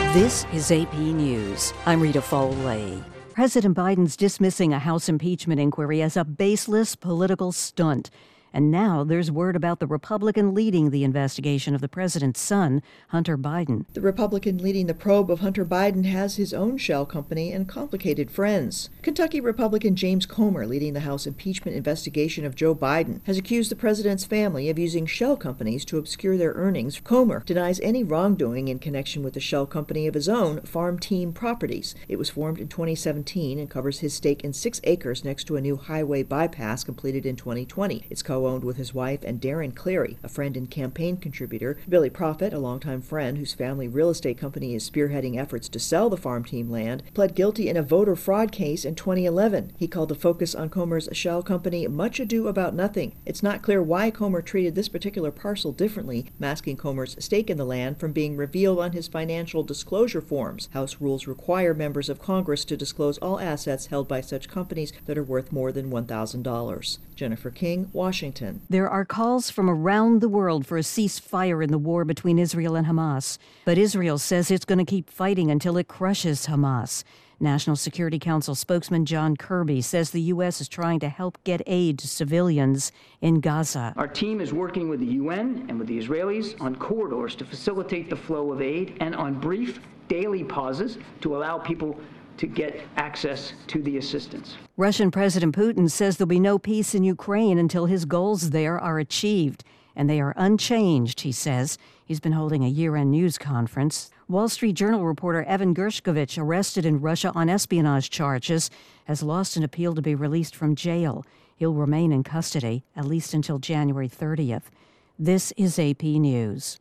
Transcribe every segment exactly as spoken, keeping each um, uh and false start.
This is A P News. I'm Rita Foley. President Biden's dismissing a House impeachment inquiry as a baseless political stunt. And now there's word about the Republican leading the investigation of the president's son, Hunter Biden. The Republican leading the probe of Hunter Biden has his own shell company and complicated friends. Kentucky Republican James Comer, leading the House impeachment investigation of Joe Biden, has accused the president's family of using shell companies to obscure their earnings. Comer denies any wrongdoing in connection with the shell company of his own, Farm Team Properties. It was formed in twenty seventeen and covers his stake in six acres next to a new highway bypass completed in twenty twenty. It's co owned with his wife and Darren Cleary, a friend and campaign contributor. Billy Prophet, a longtime friend whose family real estate company is spearheading efforts to sell the farm team land, pled guilty in a voter fraud case in twenty eleven. He called the focus on Comer's shell company much ado about nothing. It's not clear why Comer treated this particular parcel differently, masking Comer's stake in the land from being revealed on his financial disclosure forms. House rules require members of Congress to disclose all assets held by such companies that are worth more than one thousand dollars. Jennifer King, Washington. There are calls from around the world for a ceasefire in the war between Israel and Hamas. But Israel says it's going to keep fighting until it crushes Hamas. National Security Council spokesman John Kirby says the U S is trying to help get aid to civilians in Gaza. Our team is working with the U N and with the Israelis on corridors to facilitate the flow of aid and on brief daily pauses to allow people to get access to the assistance. Russian President Putin says there'll be no peace in Ukraine until his goals there are achieved. And they are unchanged, he says. He's been holding a year-end news conference. Wall Street Journal reporter Evan Gershkovich, arrested in Russia on espionage charges, has lost an appeal to be released from jail. He'll remain in custody at least until January thirtieth. This is A P News.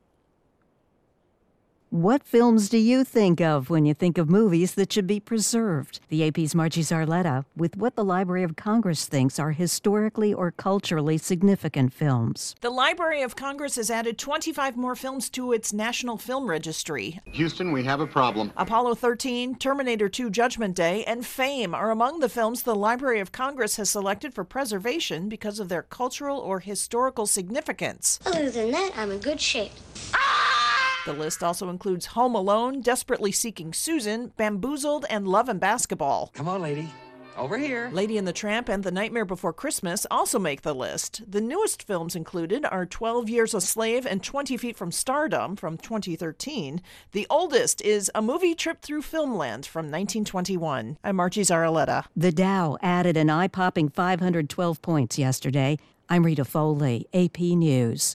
What films do you think of when you think of movies that should be preserved? The A P's Margie Zarletta with what the Library of Congress thinks are historically or culturally significant films. The Library of Congress has added twenty-five more films to its National Film Registry. Houston, we have a problem. Apollo thirteen, Terminator two Judgment Day, and Fame are among the films the Library of Congress has selected for preservation because of their cultural or historical significance. Other than that, I'm in good shape. The list also includes Home Alone, Desperately Seeking Susan, Bamboozled, and Love and Basketball. Come on, lady. Over here. Lady and the Tramp and The Nightmare Before Christmas also make the list. The newest films included are twelve Years a Slave and twenty Feet from Stardom from twenty thirteen. The oldest is A Movie Trip Through Filmland from nineteen twenty-one. I'm Margie Zarletta. The Dow added an eye-popping five hundred twelve points yesterday. I'm Rita Foley, A P News.